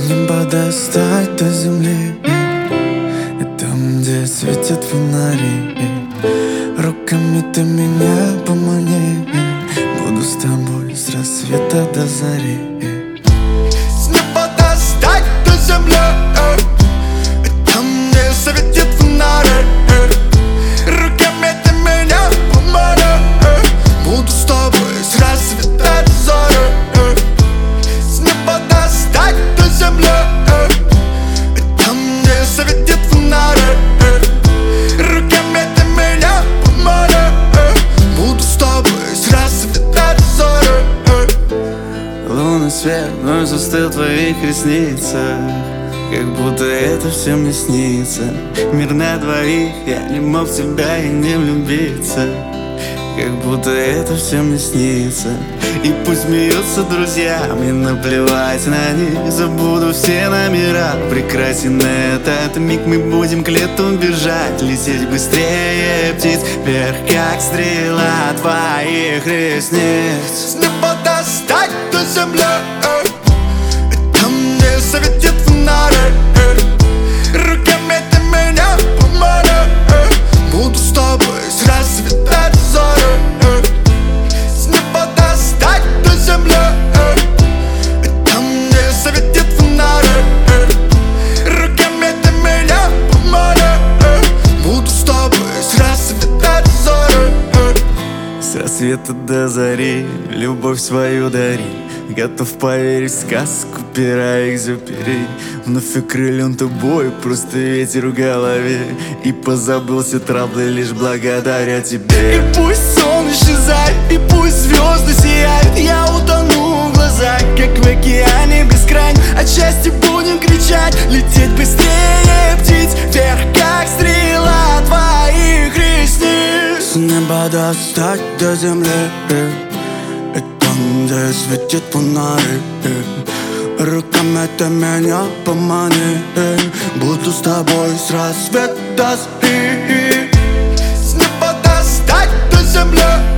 Небо достать до земли, и там, где светят фонари, руками ты меня помани. Буду с тобой с рассвета до зари. С неба достать до земли, и там, где светят фонари, руками ты меня помани. Буду с тобой с рассвета до зари. С неба достать до земли, и там, где светят фонари, руками ты меня помани. Буду с тобой с рассвета до зари. Лунный свет вновь застыл в твоих ресницах, как будто это все мне снится. Мир на двоих, я не мог в тебя и не влюбиться, как будто это все мне снится. И пусть смеются друзья, мне наплевать на них. Забуду все номера, прекрасен этот миг. Мы будем к лету бежать, лететь быстрее птиц, вверх как стрела твоих ресниц. С неба достать до земли, и там, где светят фонари, руками ты меня помани. Буду с тобой с рассвета до зари. С неба достать до земли, и там, где светят фонари, руками ты меня помани. Буду с тобой с рассвета до зари. С рассвета до зари любовь свою дари. Готов поверить в сказку пера Экзюпери. Вновь окрылен тобой, просто ветер в голове. И позабыл все траблы лишь благодаря тебе. И пусть сон исчезает, и пусть звезды сияют, я утону в глазах, как в океане бескрайнем. От счастья будем кричать, лететь быстрее птиц, вверх как стрела твоих ресниц. С неба достать до земли, и там, где светит фонари, руками ты меня помани. Буду с тобой с рассвета до зари. С неба достать до земли,